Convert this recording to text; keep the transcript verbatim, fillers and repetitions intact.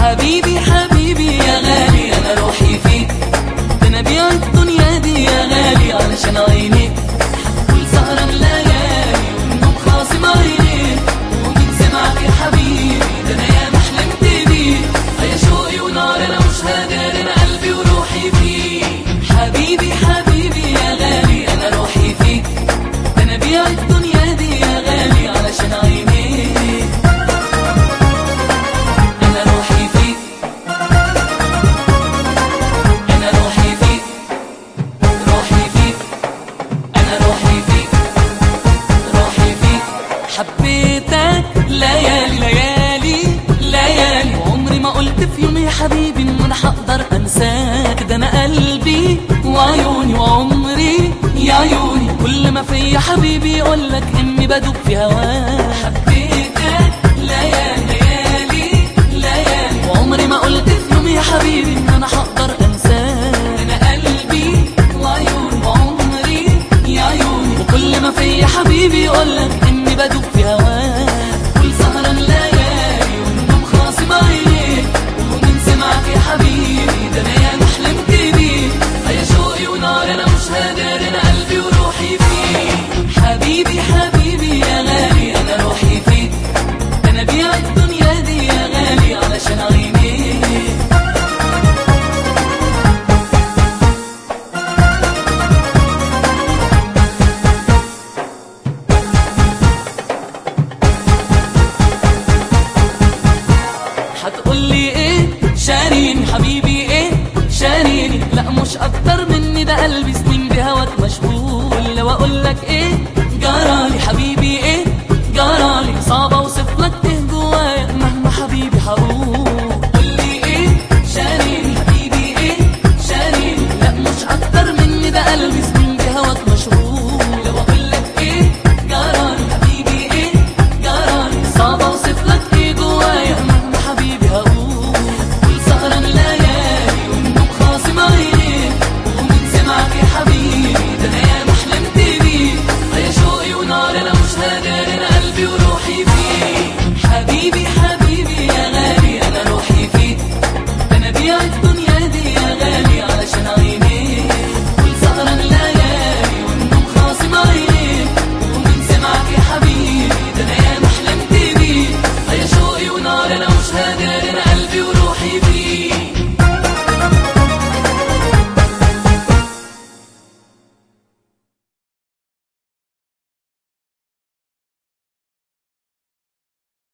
حبيبي حبيبي يا غالي انا روحي فيك، انا بيع الدنيا دي يا غالي علشان عينيك. حتقول سهران ليالي والنوم خاصم عينيك، ومين سمعك يا حبيبي ده انا ياما حلمت بيك. يا شوقي ونار انا مش هقدر انا قلبي وروحي فيك. حبيبي حبيبي يا غالي انا روحي فيك، انا بيع الدنيا دي يا غالي علشان عينيك. انا روحي فيك انا روحي فيك روحي فيك انا روحي فيك روحي فيك. حبيتك ليالي ليالي ليالي، وعمري ما قلت في يوم يا حبيبي ان انا هقدر انساك. ده انا قلبي وعيوني وعمري يا عيوني، كل ما فيا حبيبي يقولك اني بدوب في هواك. حبيتك ليالي ليالي ليالي، وعمري ما قلت في يوم يا حبيبي ان انا هقدر انساك. انا قلبي وعيوني وعمري يا عيوني، وكل ما فيا حبيبي يقولك اني بدوب في هواك. كل سهران ليالي والنوم خاصم عينيك، ومين سمعك يا حبيبي ده انا ياما حلمت بيك. يا شوقي ونار انا مش هقدر انا قلبي وروحي فيك. حبيبي حبيبي يا غالي انا روحي فيك، انا بيع الدنيا دي يا غالي علشان عينيك. هتقولي ايه شاريني حبيبي ايه شاريني، لا مش اكتر مني ده قلبي سنين بهواك مشغول. لو اقولك ايه جرالي حبيبي ايه